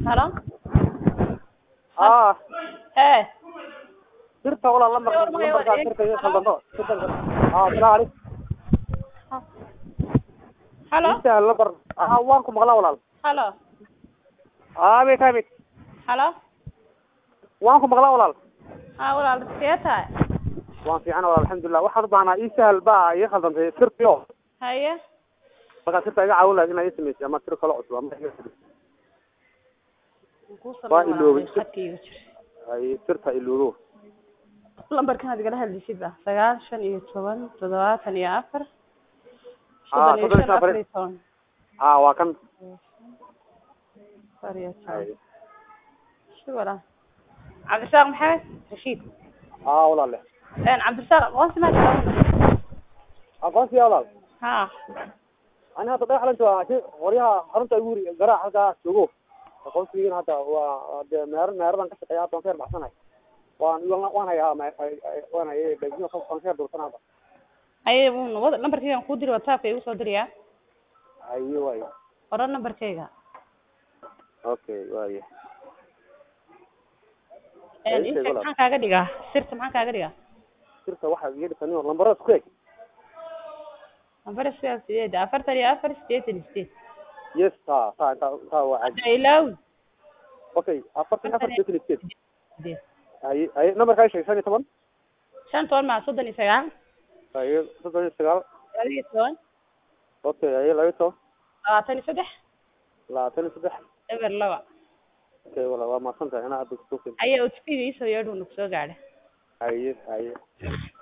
halo ايه sirta walaal lambarka sirta iyo khaldanto salaam alaykum halo inta lambar waan ku maqlaa walaal halo beet halo waan ku maqlaa walaal walaal seeta waan fiican walaal alxamdulillah waxaan u baahnaa ii sahal baa ii khaldantay sirtiyo haye marka sirta iga caawin lahayd inay sameeyay ama sir kale cusub ama waa iloobi ay sirta iloobo lambarkan aad igala hadlaysid ba 9 15 74 waa kan شكرا عبد الرزاق محمد رشيد والله عبد الرزاق قوسي ما قوسي يا والله ها انا هذا ضيع انت وريها حرمت اقول قراع halka jogo قوسي هذا meerdan ka shaqeeyaa toon feer baxsanahay waan hayaa waan hayay baajiyo ka feer doorsanada ay wada lambarkayga ku dir WhatsApp ay u soo diriyaa ayo way qora lambarkayga okay way inta maxaan kaaga dhigaa sirta maxaan kaaga dhigaa sirta waxa iga dhigtay lambarada isku eeg lambar sideed 44 yes ta waa ilaw okay 44 ay numberka ay sheegay 15 5 ma 39 ay 39 23 okay ay 23 23 eber laba okay wala waa ma santahay ana aad ku soo ayo OTP-ga isoo yeedho soo gaadhay ay